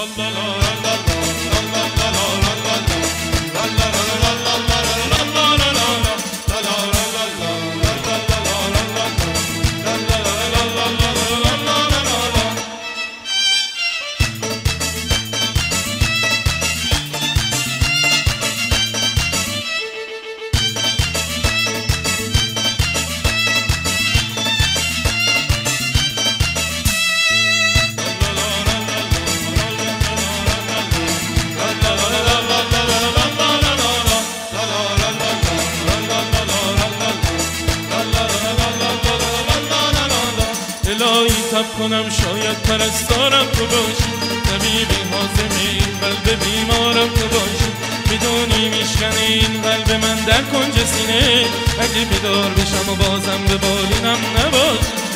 تب کنم شاید پرستارم تو باشی، طبیبی حازمی این قلب بیمارم تو باشی. میدونی میشکنه این قلب من در کنج سینه، اگه بیدار بشم و بازم به بالینم نباشی.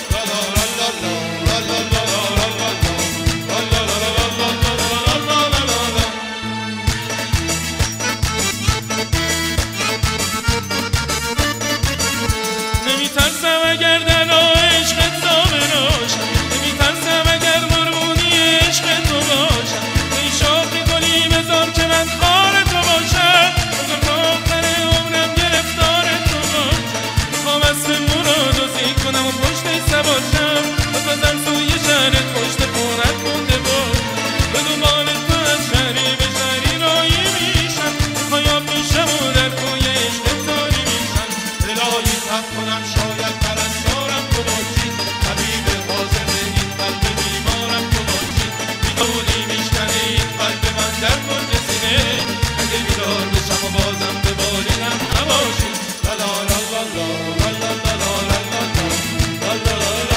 نمیترسم اگر در راه عشقت ثابت باشم، نمیترسم اگر قربونی عشقت تو باشم. ای شاخی گلی بذار که من خار تو باشم، بذار تا آخر عمرم گرفتار تو باشم. میخوام اسب مرادوزی کنم و پشتش سوارشم، بزنم سوی شهرت پشت خونت مونده باش. به دنبال تو از شهری به شهری راهی میشم، خیاب میشم و در کوی عشقت تاری میشم. الهی تب کنم شاید پرستارم تو باشی، طبیب حاضر این قلب بیمارم تو باشی. میدونی میشکنه این قلب من در کنج سینه، اگه بیدار بشم و بازم به بالینم نباشی. لا لا لا لا لا لا لا لا لا لا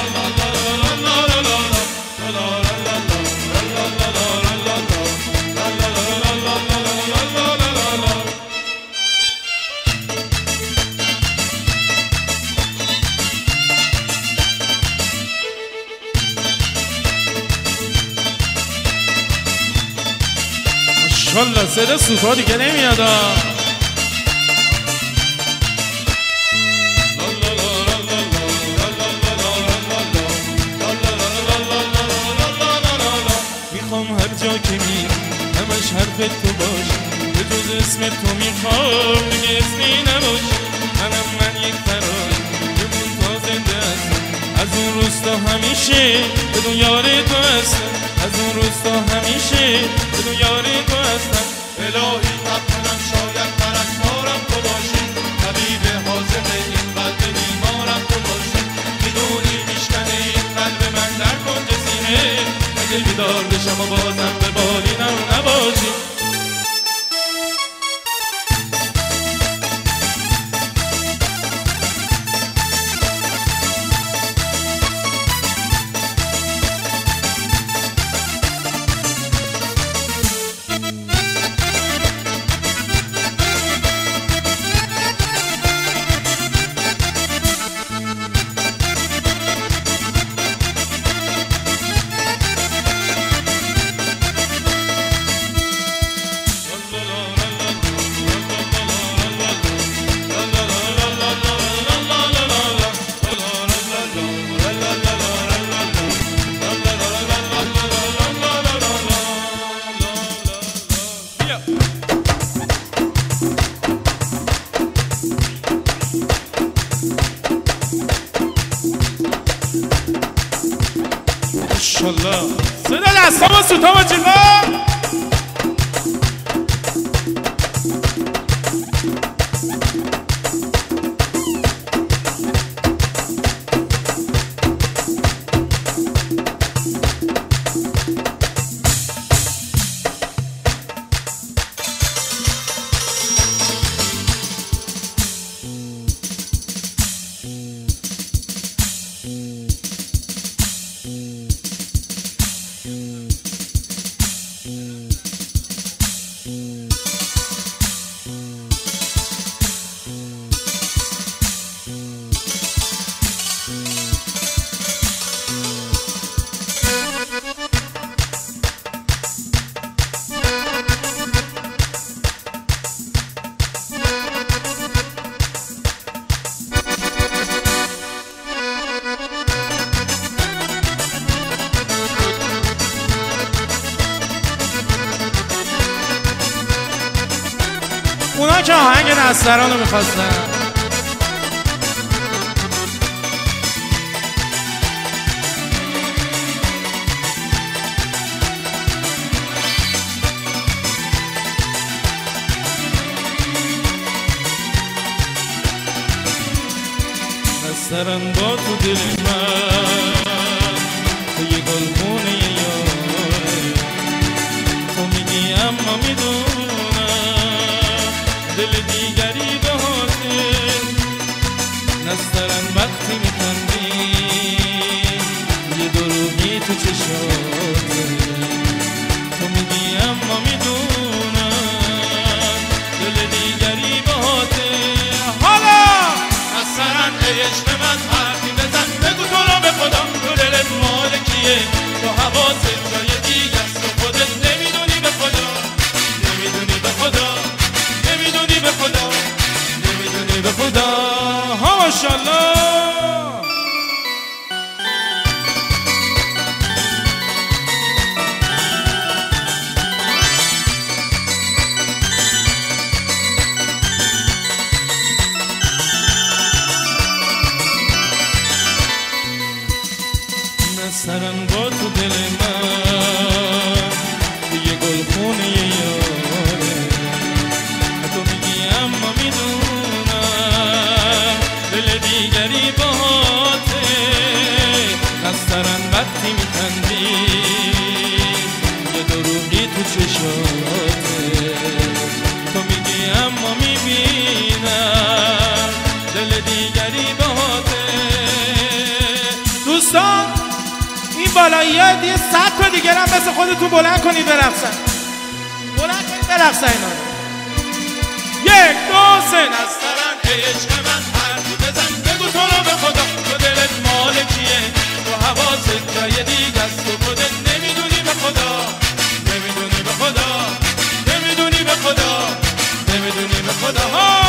ماشاءالله صدا سوپا دیگه نمیاد. میخوام هر جا که میرم همش حرف تو باشه، به جز اسم تو میخوام دیگه اسمی نباشه. من یک فرار یه منتظر هستم، از اون روستا همیشه بدون یار تو هستم، از اون روستا همیشه بدون یار تو هستم. الهی تب کنم شاید پرستارم تو باشی، طبیب حاضر این قلب بیمارم تو باشی. میدونی میشکنه این قلب من در کنج سینه، اگه بیدار بشم و بازم به بالینم نباشی. ماشاءالله صدا دستام و سوتا و جیغا. اونا که آهنگ نستران رو میخواستن. نسترن با تو دل من توی گلخونه یاره، تو میگی اما میدونم دل دیگری به حاضر. نسترن وقتی میخندی یه دروغی تو چشاته، تو میگی اما میدونم دل دیگری به حاضر. حالا نسترن عشق من حرفی بزن، بگو تو را به خدا تو دلت مال کیه، تو حواست جای دیگه است و خودت نمیدونی به خدا، نمیدونی به خدا، نمیدونی به خدا، نمیدونی به خدا. ها ماشاءالله. نسترن با تو دل من توی گلخونه یاره، تو میگی اما میدونم دل دیگری باته. نسترن وقتی میخندی یه دروغی تو چشاته، تو میگی اما میبینم دل دیگری باته. دوستان این بالایی‌ها یه 100 تا دیگر هم مثل خودتون بلند کنید برقصن، بلند کنید برقصن اینا رو. 1 2 3. نسترن عشق من حرفی بزن، بگو تو رو به خدا تو دلت مال کیه، تو حواست جای دیگه است و خودت نمیدونی به خدا، نمیدونی به خدا، نمیدونی به خدا، نمیدونی به خدا. ها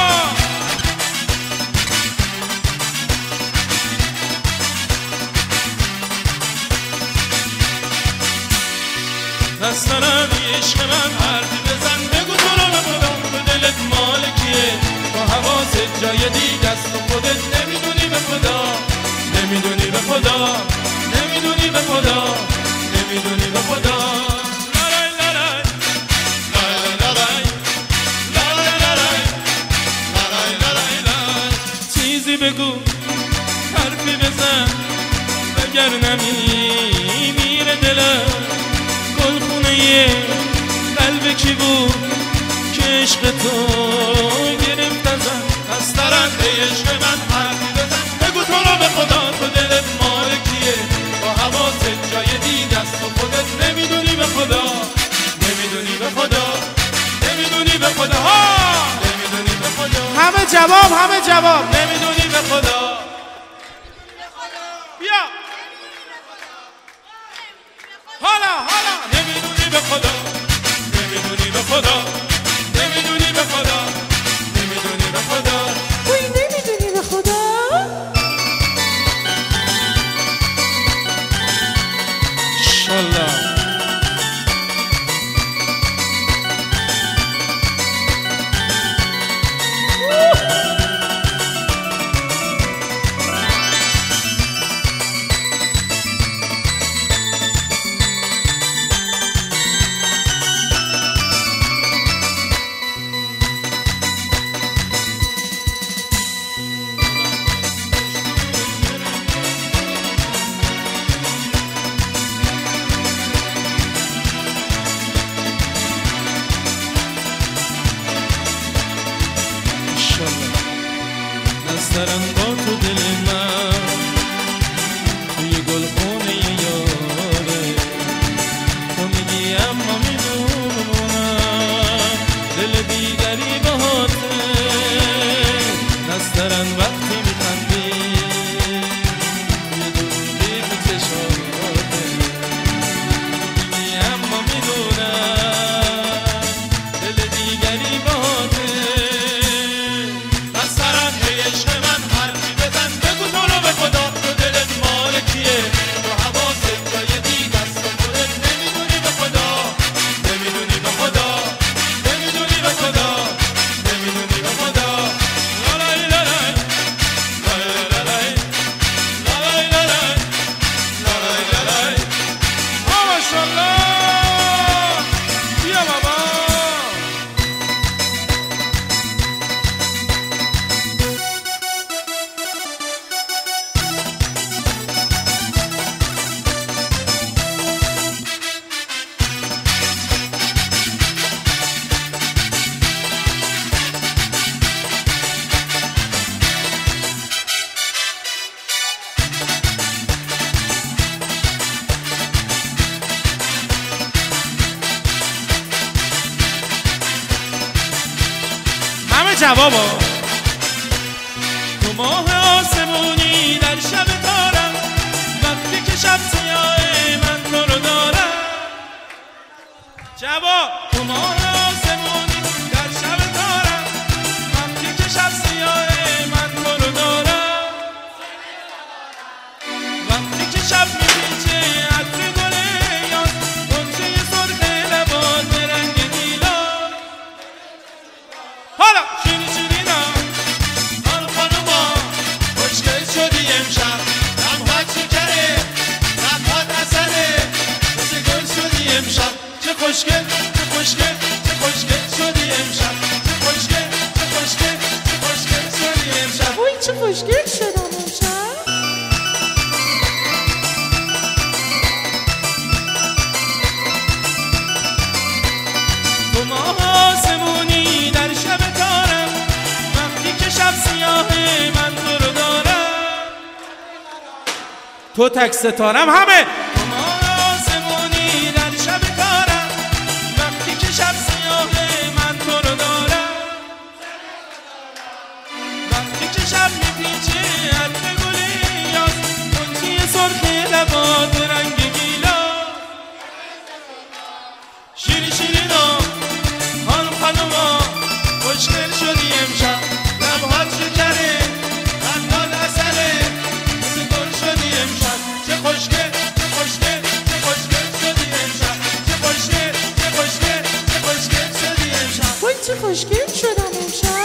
نسترن عشق من حرفی بزن، بگو تو رو به خدا تو دلت مال کیه، تو حواست جای دیگه است و خودت نمیدونی به خدا، نمیدونی به خدا، نمیدونی به خدا، نمیدونی به خدا. لالای لالای لالای لالای لالای لالای لالای لالای. چیزی بگو حرفی بزن وگر نمیره دلم. گلخونه قلب کی بود که عشق تو گرفت ازم. نسترن عشق من حرفی بزن، بگو تو رو به خدا تو دلت مال کیه، با حواست جای دیگه است و خودت نمیدونی به خدا، نمیدونی به خدا، نمیدونی به خدا. ها نمیدونی به خدا. همه جواب، همه جواب. نمیدونی به خدا. بیا حالا حالا. نمیدونی به خدا، نمیدونی به خدا، نمیدونی به خدا، نمیدونی به خدا. وای نمیدونی به خدا. انشالله. نسترن با تو دل من توی گلخونه یاره، تو میگی اما میدونم دل دیگری باته. نسترن وقتی میخندی یه دروغی تو چشاته، میگی اما میدونم دل دیگری باته. نسترن عشق من حرف جوابا. تو ماه آسمونی در شب تارم، وقتی که شب سیاه من تو رو دارم. جواب. تو ماه آسمونی در شب تارم، وقتی که شب سیاه من تو رو دارم. وقتی که شب میپیچه عطر گل یاس، غنچه سرخ لبات به رنگ گیلاس. حالا شیرین شیرینا خان خانوما، خوشگل شدی امشب. لبهات شکره، لبهات عسله، مثل گل شدی امشب. چه خوشگل چه خوشگل چه خوشگل شدی امشب. چه خوشگل چه خوشگل چه خوشگل شدی امشب. وای چه خوشگل شدم امشب. تو ماه آسمونی در شب تارم، وقتی که شب سیاه من تو رو دارم. تو تک ستارم همه. تو ماه آسمونی در شب تارم، وقتی که شب سیاه من تو رو دارم. وقتی که شب میپیچه عطر گل یاس، غنچه سرخ لبات به رنگ گیلاس. شیرین شیرینا خانم خانوما، خوشگل شدی امشب. لبهات شکره، لبهات عسله، مثل گل شدی امشب. چه خوشگل چه خوشگل چه خوشگل شدی امشب. چه خوشگل چه خوشگل چه خوشگل شدی امشب. وای چه خوشگل شدم امشب.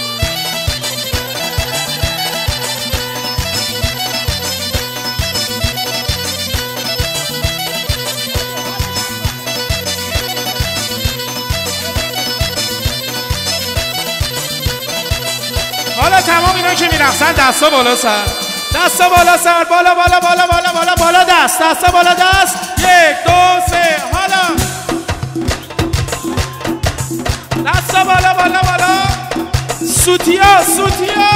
حالا تمام اینا که میرقصن دستا بالا سر، دستا بالا سر، بالا بالا بالا بالا بالا بالا دست، دستا بالا دست. 1 2 3 حالا دستا بالا بالا بالا. سوتیا سوتیا.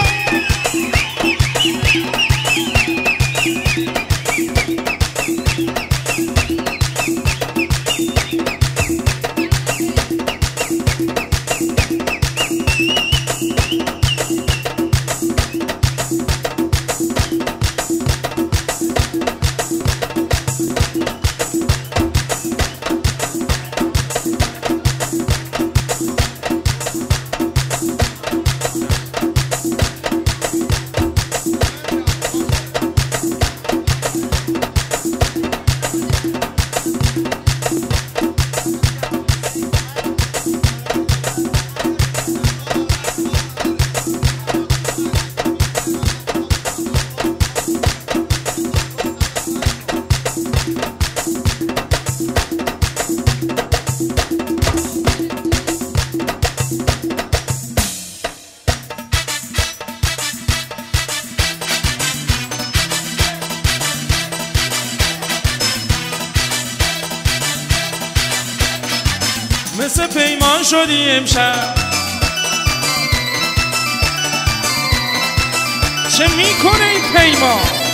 مثل پیمان شدی امشب. چه میکنه این پیمان؟